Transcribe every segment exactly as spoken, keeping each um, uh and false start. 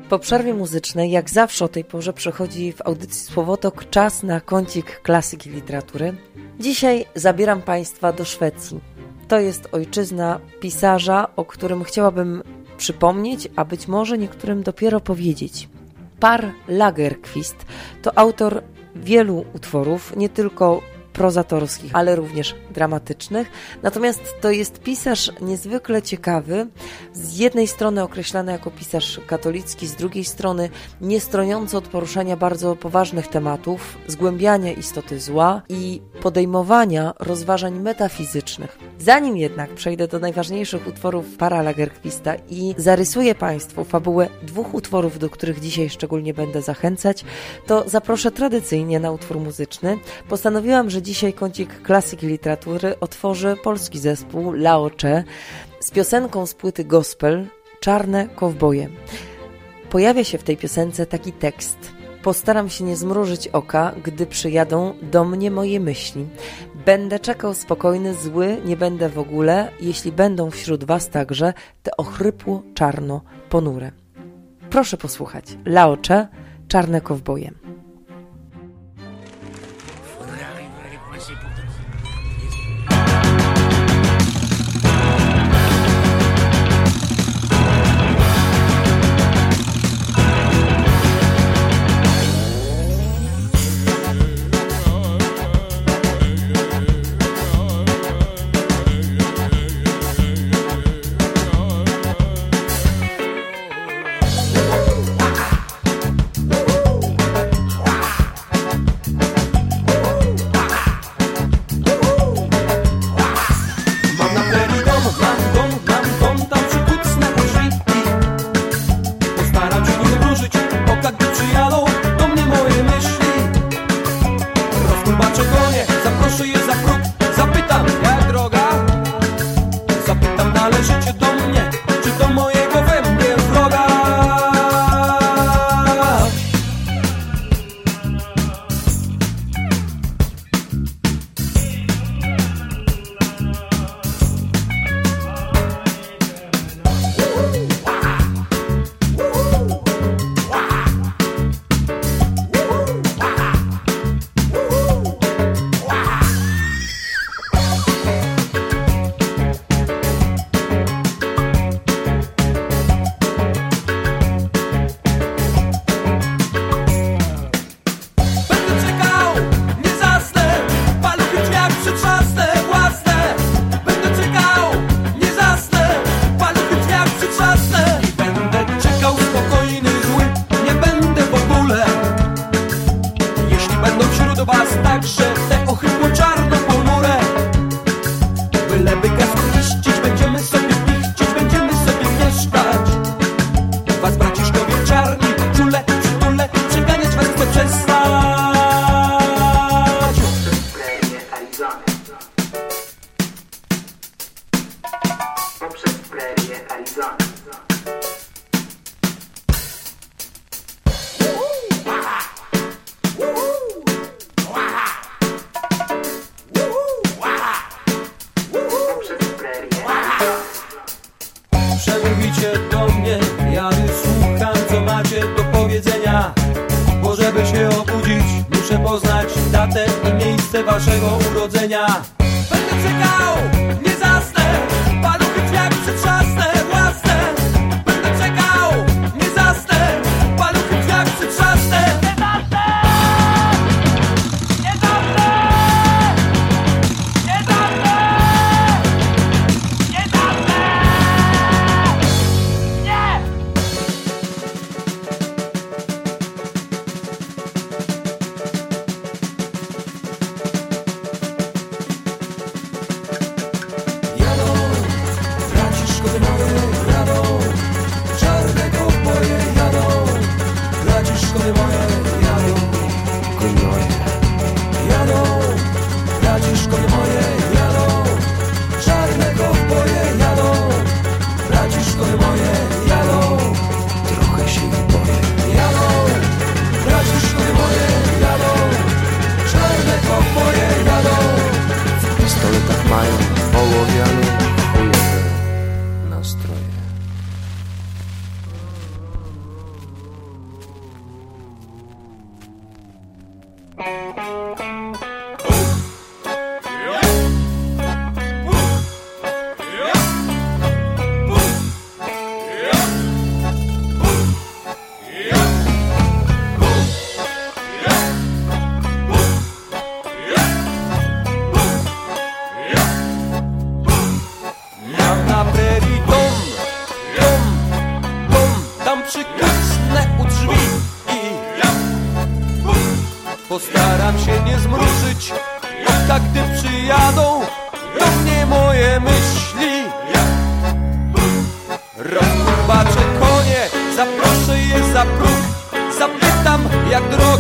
Po przerwie muzycznej, jak zawsze o tej porze, przychodzi w audycji Słowotok czas na kącik klasyki literatury. Dzisiaj zabieram Państwa do Szwecji. To jest ojczyzna pisarza, o którym chciałabym przypomnieć, a być może niektórym dopiero powiedzieć. Per Lagerkvist to autor wielu utworów, nie tylko prozatorskich, ale również dramatycznych. Natomiast to jest pisarz niezwykle ciekawy, z jednej strony określany jako pisarz katolicki, z drugiej strony nie stroniący od poruszania bardzo poważnych tematów, zgłębiania istoty zła i podejmowania rozważań metafizycznych. Zanim jednak przejdę do najważniejszych utworów Pera Lagerkvista i zarysuję Państwu fabułę dwóch utworów, do których dzisiaj szczególnie będę zachęcać, to zaproszę tradycyjnie na utwór muzyczny. Postanowiłam, że dzisiaj kącik klasyki literatury otworzy polski zespół Laocze z piosenką z płyty Gospel Czarne kowboje. Pojawia się w tej piosence taki tekst: postaram się nie zmrużyć oka, gdy przyjadą do mnie moje myśli. Będę czekał spokojny, zły nie będę w ogóle, jeśli będą wśród was także te ochrypło czarno ponure. Proszę posłuchać. Laocze, Czarne kowboje.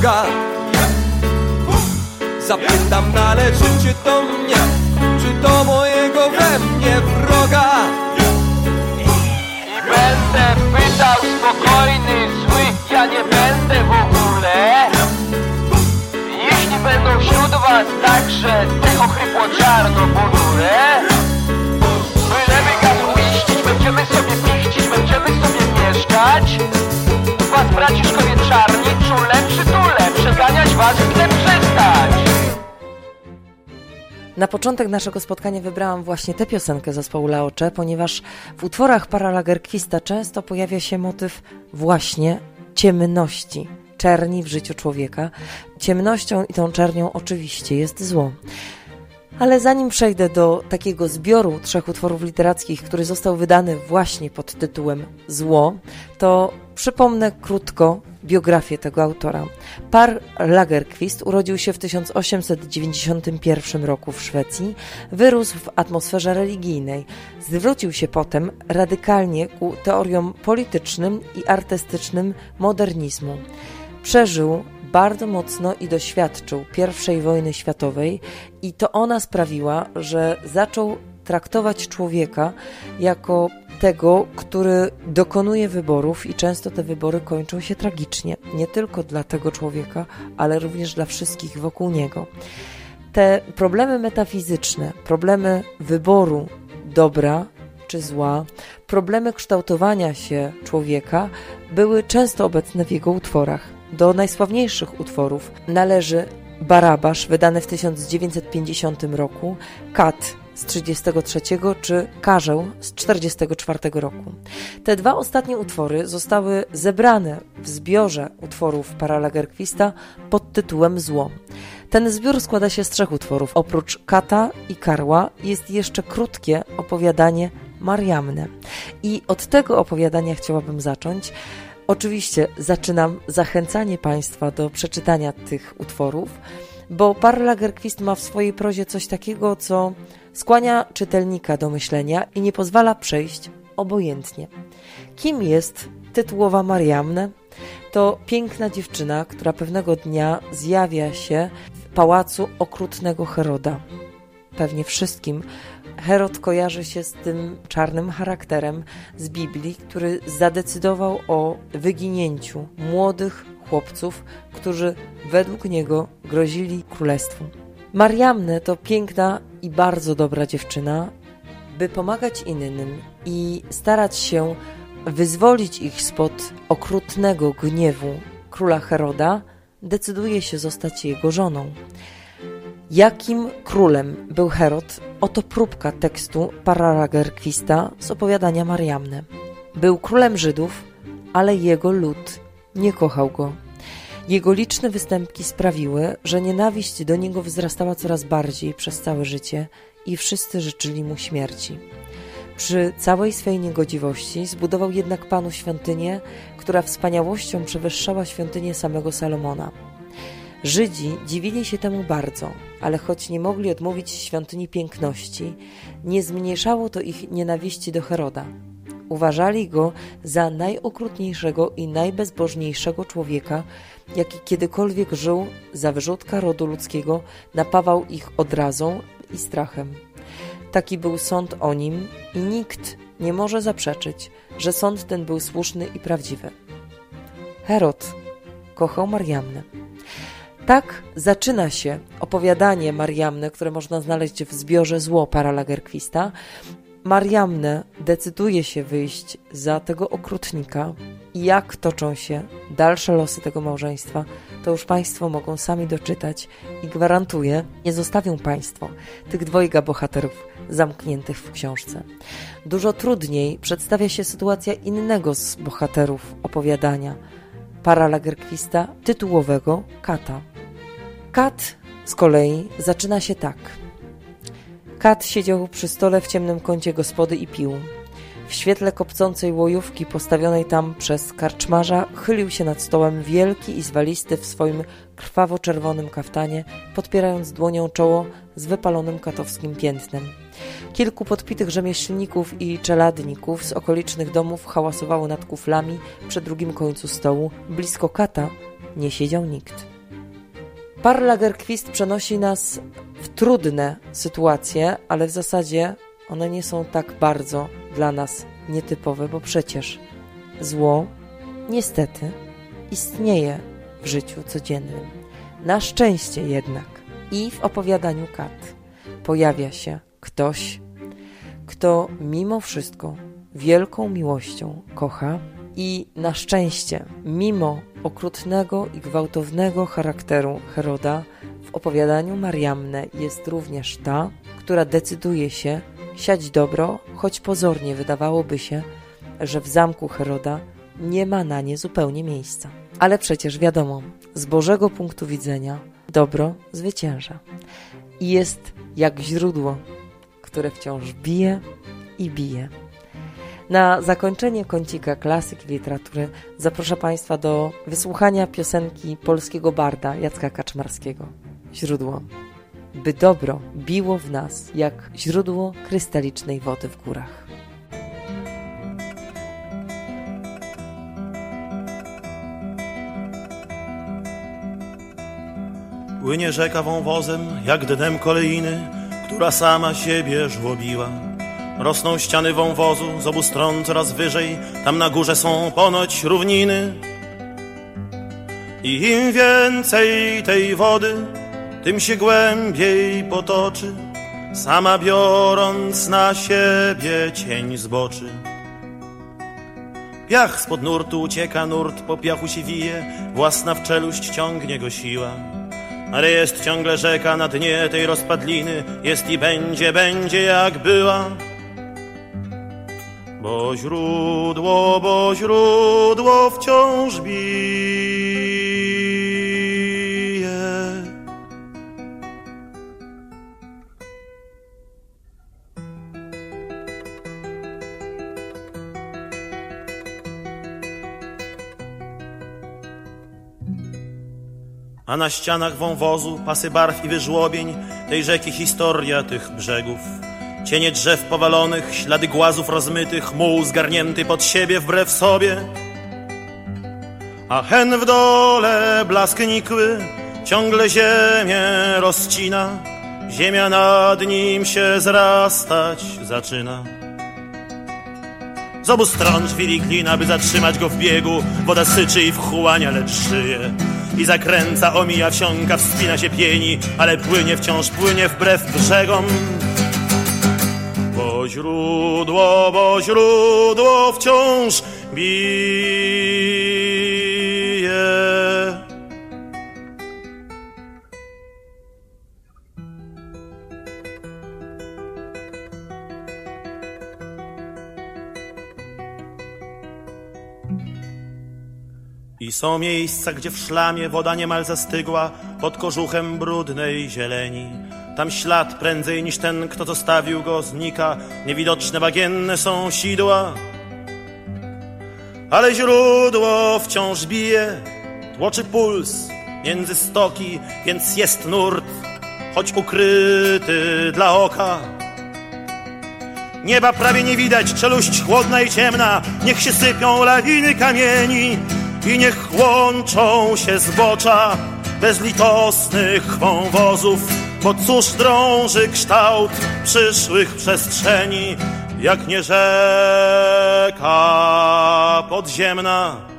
wroga. Zapytam, należycie do mnie, czy do mojego we mnie wroga? I będę pytał spokojny, zły, ja nie będę w ogóle. Jeśli będą wśród was także te ochrypło-czarno-ponure, byleby gaz uiścić, będziemy sobie pichcić, będziemy sobie mieszkać. Was braciszkowie czarni, czule, przytule, przeganiać was chcę przestać. Na początek naszego spotkania wybrałam właśnie tę piosenkę zespołu Laocze, ponieważ w utworach Para Lagerkvista często pojawia się motyw właśnie ciemności, czerni w życiu człowieka. Ciemnością i tą czernią oczywiście jest zło. Ale zanim przejdę do takiego zbioru trzech utworów literackich, który został wydany właśnie pod tytułem Zło, to przypomnę krótko biografię tego autora. Par Lagerkvist urodził się w tysiąc osiemset dziewięćdziesiątym pierwszym roku w Szwecji, wyrósł w atmosferze religijnej, zwrócił się potem radykalnie ku teoriom politycznym i artystycznym modernizmu. Przeżył bardzo mocno i doświadczył pierwszej wojny światowej i to ona sprawiła, że zaczął traktować człowieka jako tego, który dokonuje wyborów i często te wybory kończą się tragicznie. Nie tylko dla tego człowieka, ale również dla wszystkich wokół niego. Te problemy metafizyczne, problemy wyboru dobra czy zła, problemy kształtowania się człowieka były często obecne w jego utworach. Do najsławniejszych utworów należy Barabasz, wydany w tysiąc dziewięćset pięćdziesiątym roku, Kat z trzydziestego trzeciego czy Karzeł z czterdziestego czwartego roku. Te dwa ostatnie utwory zostały zebrane w zbiorze utworów Para Lagerkvista pod tytułem Zło. Ten zbiór składa się z trzech utworów. Oprócz Kata i Karła jest jeszcze krótkie opowiadanie Mariamne. I od tego opowiadania chciałabym zacząć. Oczywiście zaczynam zachęcanie Państwa do przeczytania tych utworów, bo Par Lagerkvist ma w swojej prozie coś takiego, co skłania czytelnika do myślenia i nie pozwala przejść obojętnie. Kim jest tytułowa Mariamne? To piękna dziewczyna, która pewnego dnia zjawia się w pałacu okrutnego Heroda. Pewnie wszystkim Herod kojarzy się z tym czarnym charakterem z Biblii, który zadecydował o wyginięciu młodych chłopców, którzy według niego grozili królestwu. Mariamne to piękna i bardzo dobra dziewczyna. By pomagać innym i starać się wyzwolić ich spod okrutnego gniewu króla Heroda, decyduje się zostać jego żoną. Jakim królem był Herod? Oto próbka tekstu Para Lagerkvista z opowiadania Mariamne. Był królem Żydów, ale jego lud nie kochał go. Jego liczne występki sprawiły, że nienawiść do niego wzrastała coraz bardziej przez całe życie i wszyscy życzyli mu śmierci. Przy całej swej niegodziwości zbudował jednak Panu świątynię, która wspaniałością przewyższała świątynię samego Salomona. Żydzi dziwili się temu bardzo, ale choć nie mogli odmówić świątyni piękności, nie zmniejszało to ich nienawiści do Heroda. Uważali go za najokrutniejszego i najbezbożniejszego człowieka, jaki kiedykolwiek żył, za wyrzutka rodu ludzkiego, napawał ich odrazą i strachem. Taki był sąd o nim i nikt nie może zaprzeczyć, że sąd ten był słuszny i prawdziwy. Herod kochał Mariamnę. Tak zaczyna się opowiadanie Mariamne, które można znaleźć w zbiorze Zło Para Lagerkvista. Mariamne decyduje się wyjść za tego okrutnika i jak toczą się dalsze losy tego małżeństwa, to już Państwo mogą sami doczytać i gwarantuję, nie zostawią Państwo tych dwojga bohaterów zamkniętych w książce. Dużo trudniej przedstawia się sytuacja innego z bohaterów opowiadania Para Lagerkvista, tytułowego Kata. Kat z kolei zaczyna się tak. Kat siedział przy stole w ciemnym kącie gospody i pił. W świetle kopcącej łojówki postawionej tam przez karczmarza chylił się nad stołem wielki i zwalisty w swoim krwawo-czerwonym kaftanie, podpierając dłonią czoło z wypalonym katowskim piętnem. Kilku podpitych rzemieślników i czeladników z okolicznych domów hałasowało nad kuflami przy drugim końcu stołu. Blisko Kata nie siedział nikt. Par Lagerquist przenosi nas w trudne sytuacje, ale w zasadzie one nie są tak bardzo dla nas nietypowe, bo przecież zło niestety istnieje w życiu codziennym. Na szczęście jednak i w opowiadaniu Kat pojawia się ktoś, kto mimo wszystko wielką miłością kocha i na szczęście mimo okrutnego i gwałtownego charakteru Heroda w opowiadaniu Mariamne jest również ta, która decyduje się siać dobro, choć pozornie wydawałoby się, że w zamku Heroda nie ma na nie zupełnie miejsca. Ale przecież wiadomo, z Bożego punktu widzenia dobro zwycięża i jest jak źródło, które wciąż bije i bije. Na zakończenie kącika klasyki literatury zaproszę Państwa do wysłuchania piosenki polskiego barda Jacka Kaczmarskiego. Źródło. By dobro biło w nas jak źródło krystalicznej wody w górach. Płynie rzeka wąwozem, jak dnem kolejny, która sama siebie żłobiła. Rosną ściany wąwozu z obu stron coraz wyżej, tam na górze są ponoć równiny. I im więcej tej wody, tym się głębiej potoczy, sama biorąc na siebie cień zboczy. Piach spod nurtu ucieka, nurt po piachu się wije, własna w czeluść ciągnie go siła. Ale jest ciągle rzeka na dnie tej rozpadliny, jest i będzie, będzie jak była. Bo źródło, bo źródło wciąż bije. A na ścianach wąwozu pasy barw i wyżłobień tej rzeki historia tych brzegów. Cienie drzew powalonych, ślady głazów rozmytych, muł zgarnięty pod siebie wbrew sobie. A hen w dole blask nikły ciągle ziemię rozcina, ziemia nad nim się zrastać zaczyna. Z obu stron żwiri glina, by zatrzymać go w biegu, woda syczy i wchłania, lecz żyje. I zakręca, omija, wsiąka, wspina się, pieni, ale płynie wciąż, płynie wbrew brzegom. Bo źródło, bo źródło wciąż bije. I są miejsca, gdzie w szlamie woda niemal zastygła pod kożuchem brudnej zieleni. Tam ślad prędzej niż ten, kto zostawił go, znika. Niewidoczne bagienne są sidła. Ale źródło wciąż bije, tłoczy puls między stoki, więc jest nurt, choć ukryty dla oka. Nieba prawie nie widać, czeluść chłodna i ciemna. Niech się sypią lawiny kamieni i niech łączą się zbocza bezlitosnych wąwozów. Bo cóż drąży kształt przyszłych przestrzeni, jak nie rzeka podziemna.